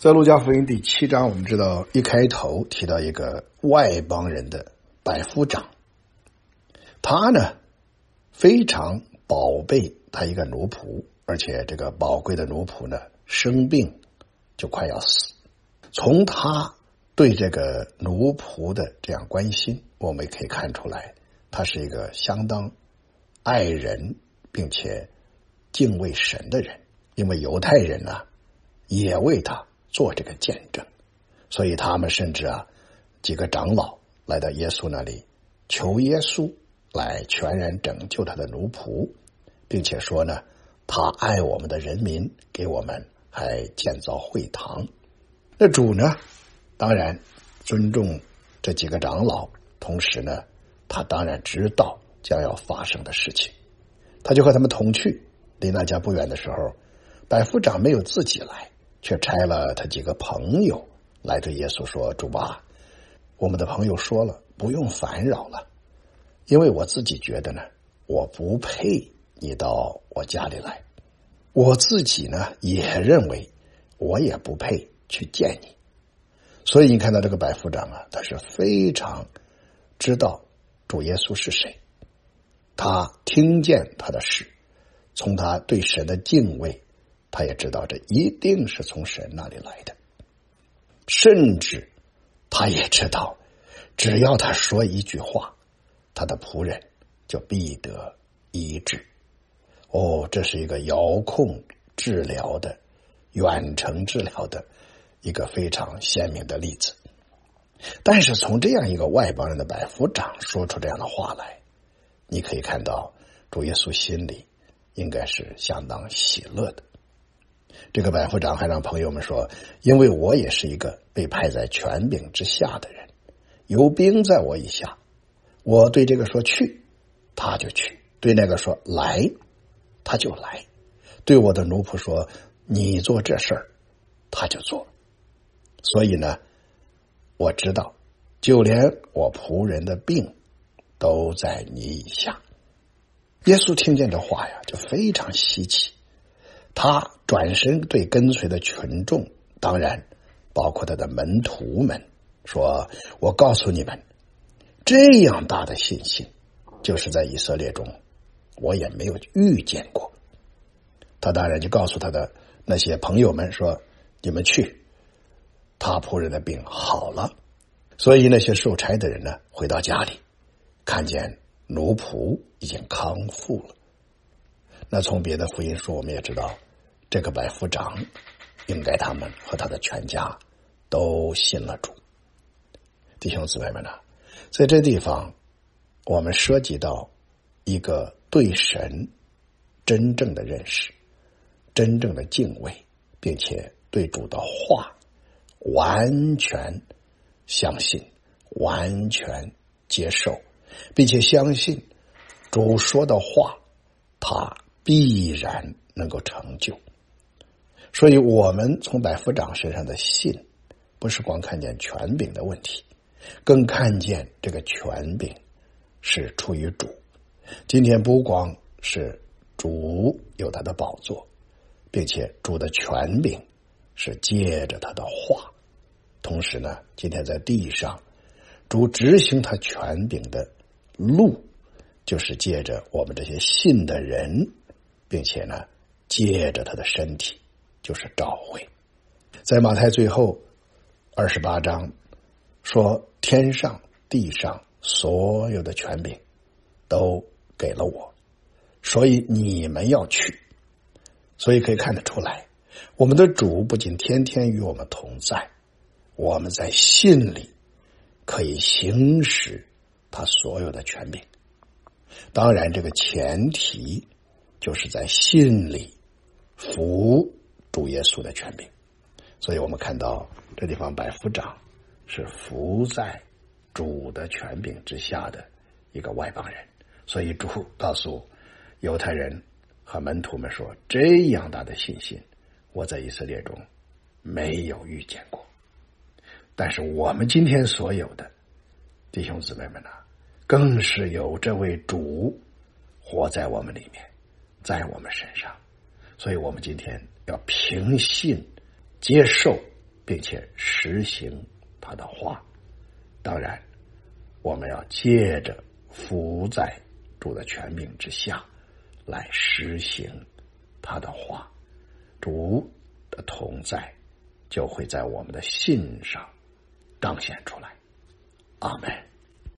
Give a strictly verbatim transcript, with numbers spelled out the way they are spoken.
在路加福音第七章，我们知道一开头提到一个外邦人的百夫长，他呢非常宝贝他一个奴仆，而且这个宝贵的奴仆呢生病就快要死。从他对这个奴仆的这样关心，我们也可以看出来，他是一个相当爱人并且敬畏神的人。因为犹太人呢也为他做这个见证，所以他们甚至啊几个长老来到耶稣那里，求耶稣来全然拯救他的奴仆，并且说呢他爱我们的人民，给我们还建造会堂。那主呢当然尊重这几个长老，同时呢他当然知道将要发生的事情，他就和他们同去。离那家不远的时候，百夫长没有自己来，却差了他几个朋友来对耶稣说，主啊，我们的朋友说了，不用烦扰了，因为我自己觉得呢我不配你到我家里来，我自己呢也认为我也不配去见你。所以你看到这个百夫长啊，他是非常知道主耶稣是谁，他听见他的事，从他对神的敬畏，他也知道这一定是从神那里来的，甚至他也知道只要他说一句话，他的仆人就必得医治。哦，这是一个遥控治疗的远程治疗的一个非常鲜明的例子。但是从这样一个外邦人的百夫长说出这样的话来，你可以看到主耶稣心里应该是相当喜乐的。这个百夫长还让朋友们说，因为我也是一个被派在权柄之下的人，有兵在我以下，我对这个说去，他就去；对那个说来，他就来；对我的奴仆说你做这事儿，他就做。所以呢我知道就连我仆人的病都在你以下。耶稣听见这话呀就非常稀奇，他转身对跟随的群众，当然包括他的门徒们说，我告诉你们，这样大的信心就是在以色列中我也没有遇见过。他当然就告诉他的那些朋友们说，你们去，他仆人的病好了。所以那些受差的人呢回到家里，看见奴仆已经康复了。那从别的福音书我们也知道，这个百夫长应该他们和他的全家都信了主。弟兄姊妹们啊，在这地方我们涉及到一个对神真正的认识，真正的敬畏，并且对主的话完全相信，完全接受，并且相信主说的话他必然能够成就。所以我们从百夫长身上的信，不是光看见权柄的问题，更看见这个权柄是出于主。今天不光是主有他的宝座，并且主的权柄是借着他的话，同时呢今天在地上主执行他权柄的路，就是借着我们这些信的人，并且呢借着他的身体，就是召会。在马太最后二十八章说，天上地上所有的权柄都给了我，所以你们要去。所以可以看得出来，我们的主不仅天天与我们同在，我们在信里可以行使他所有的权柄。当然这个前提就是在信里服主耶稣的权柄。所以我们看到这地方百夫长是服在主的权柄之下的一个外邦人。所以主告诉犹太人和门徒们说，这样大的信心我在以色列中没有遇见过。但是我们今天所有的弟兄姊妹们啊，更是有这位主活在我们里面，在我们身上。所以我们今天要凭信接受并且实行他的话。当然，我们要接着伏在主的权柄之下来实行他的话，主的同在就会在我们的信上彰显出来。阿们。